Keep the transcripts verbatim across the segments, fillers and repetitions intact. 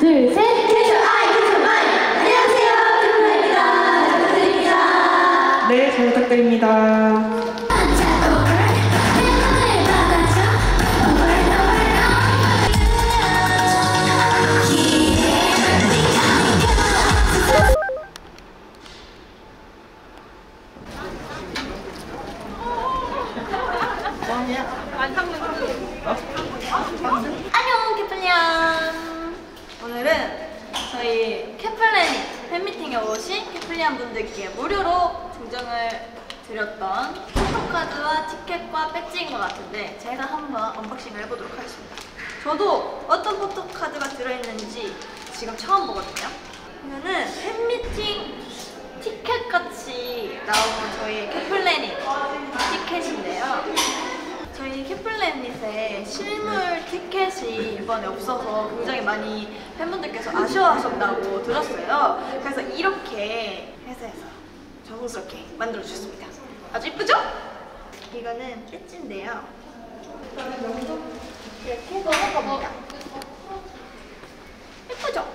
둘, 셋! 캐주 아이, 캐주 마이! 안녕하세요, 캐플라입니다. 잘 부탁드립니다. 네, 잘 부탁드립니다. 안녕 캐플리안! 오늘은 저희 캐플래닛 팬미팅에 오신 캐플리안 분들께 무료로 증정을 드렸던 포토카드와 티켓과 배지인 것 같은데 제가 한번 언박싱을 해보도록 하겠습니다. 저도 어떤 포토카드가 들어있는지 지금 처음 보거든요. 그러면은 팬미팅 티켓같이 나오는 저희 캐플래닛 티켓인데요. 저희 캐플래닛에 실물 티켓이 이번에 없어서 굉장히 많이 팬분들께서 아쉬워하셨다고 들었어요. 그래서 이렇게 회사에서 정성스럽게 만들어주셨습니다. 아주 이쁘죠? 이거는 배지인데요. 이렇게 넘어갑니다. 예쁘죠?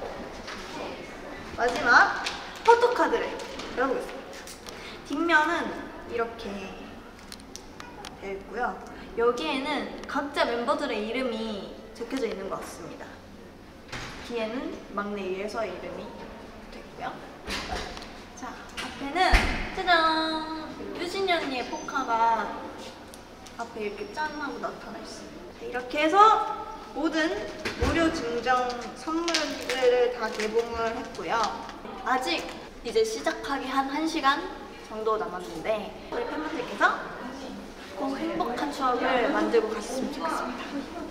마지막 포토카드를 열어보겠습니다. 뒷면은 이렇게 되어 있고요. 여기에는 각자 멤버들의 이름이 적혀져 있는 것 같습니다. 뒤에는 막내 유예서의 이름이 되고요. 자, 앞에는 짜잔! 유진이 언니의 포카가 앞에 이렇게 짠 하고 나타나 있습니다. 이렇게 해서 모든 무료 증정 선물들을 다 개봉을 했고요. 아직 이제 시작하기 한 1시간 정도 남았는데 우리 팬분들께서 꼭 행복한 추억을 만들고 갔으면 좋겠습니다.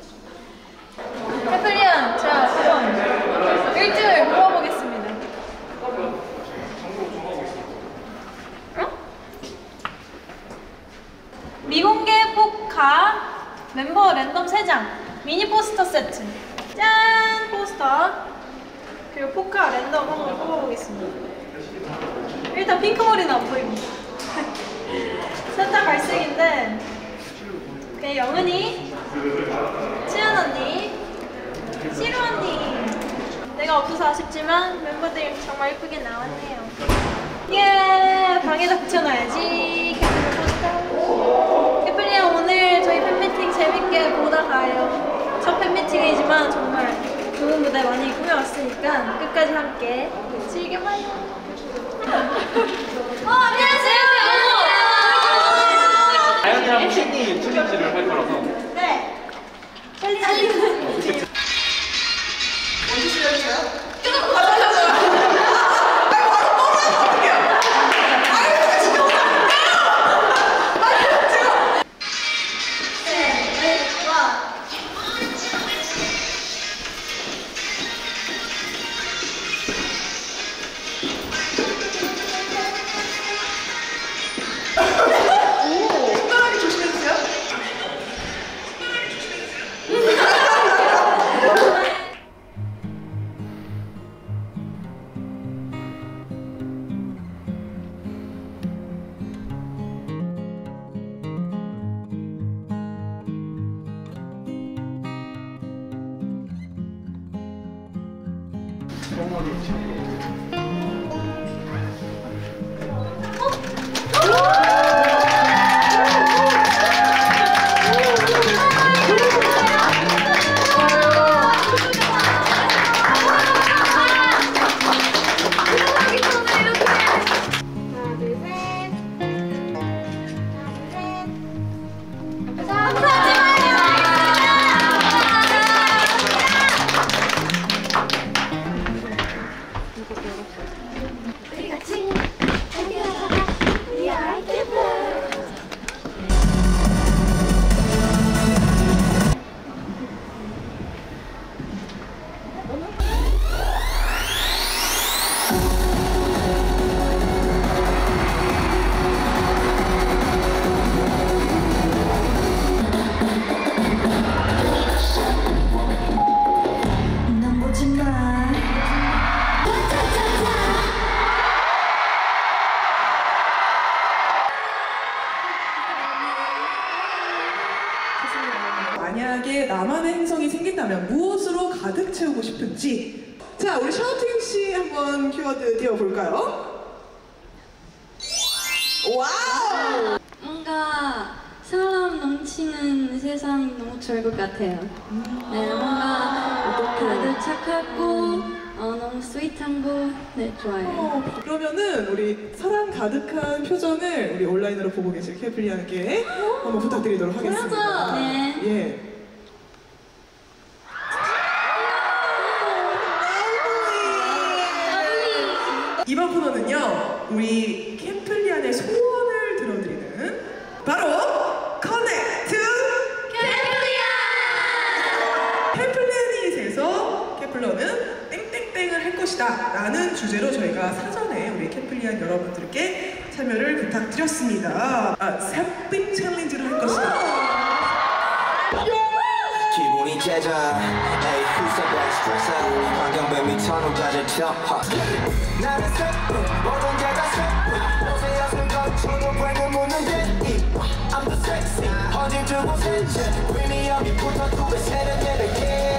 캐플리안, 제가 한번 일주일 물어보겠습니다. 응? 미공개 포카 멤버 랜덤 세 장 미니 포스터 세트. 짠! 포스터 그리고 포카 랜덤 한번 뽑아보겠습니다. 일단 핑크머리는 안 보입니다. 셋 다 갈색인데 오케이, 영은이, 치은 언니, 시루 언니. 내가 없어서 아쉽지만 멤버들 정말 예쁘게 나왔네요. 예! 방에다 붙여놔야지. 캐플리안 오늘 저희 팬미팅 재밌게 보다 가요. 첫 팬미팅이지만 정말 좋은 무대 많이 꾸며왔으니까 끝까지 함께 즐겨봐요. 어, 안녕하세요. 다현이랑 신이 챌린지를 할 거라서. 네. 챌린지. 언제 시작해요? 만약에 나만의 행성이 생긴다면 무엇으로 가득 채우고 싶은지 자, 우리 샤우팅 씨 한번 키워드 띄워볼까요? 와우! 뭔가 사람 넘치는 세상이 너무 좋을 것 같아요. 네, 뭔가 다들 착하고 어, 너무 스윗한 거 네, 좋아요. 어, 그러면은 우리 사랑 가득한 표정을 우리 온라인으로 보고 계실 캐플리안께 한번 부탁드리도록 하겠습니다. 네. 예. 이번 코너는요, 우리 캠플리안의 소원을 들어드리는 바로 커넥트 캠플리안! 캠플리안잇에서 캠플러는 땡땡땡을 할 것이다 라는 주제로 저희가 사전에 우리 캠플리안 여러분들께 참여를 부탁드렸습니다. 아, 삽입 챌린지를 할 것이다. 기분이 째져 에이 후서백 스트레스 환경뱀이 터널까지 튀어 나는 쇠 모든 게다 쇠 옷에 엿을 거쳐도 브레이크를 묻는데 I'm the sexy 어딜 두고 센지 위니 여기부터 두 배 세는 예배게